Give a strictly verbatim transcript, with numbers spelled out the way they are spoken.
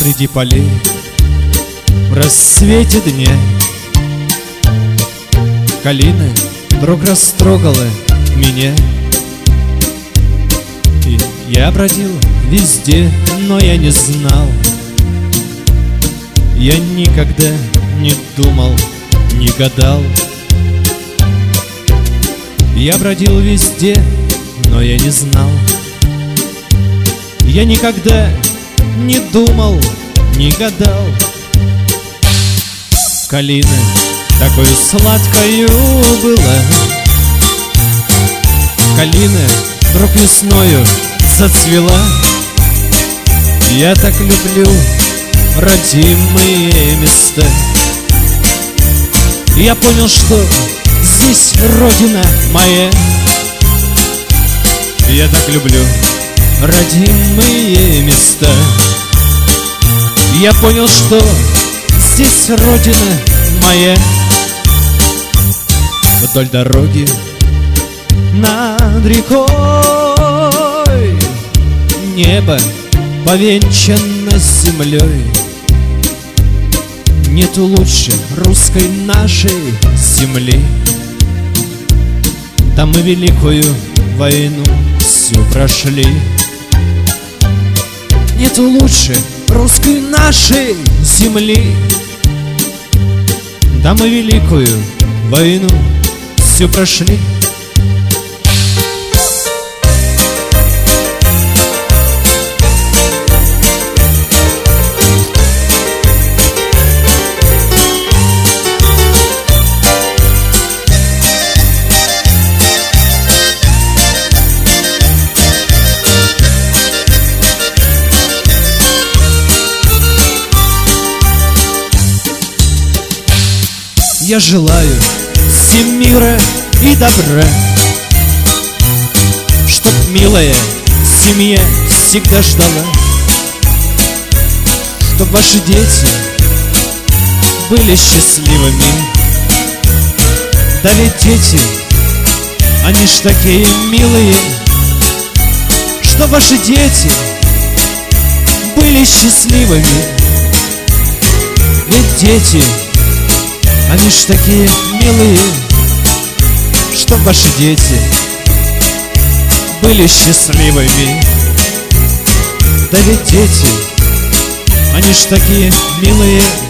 среди полей в рассвете дня. Калина вдруг растрогала меня, и я бродил везде, но я не знал. Я никогда не думал, не гадал. Я бродил везде, но я не знал. Я никогда не думал, не гадал. Калина такой сладкою была. Калина вдруг весною зацвела. Я так люблю родимые места. Я понял, что здесь родина моя. Я так люблю родимые места. Я понял, что здесь родина моя. Вдоль дороги над рекой небо повенчано землей. Нету лучше русской нашей земли. Да мы великую войну всю прошли. Нету лучше русской нашей земли. Да мы великую войну всю прошли. Я желаю всем мира и добра, чтоб милая семья всегда ждала, чтоб ваши дети были счастливыми. Да ведь дети, они ж такие милые, чтоб ваши дети были счастливыми. Ведь дети, они ж такие милые, чтоб ваши дети были счастливыми. Да ведь дети, они ж такие милые,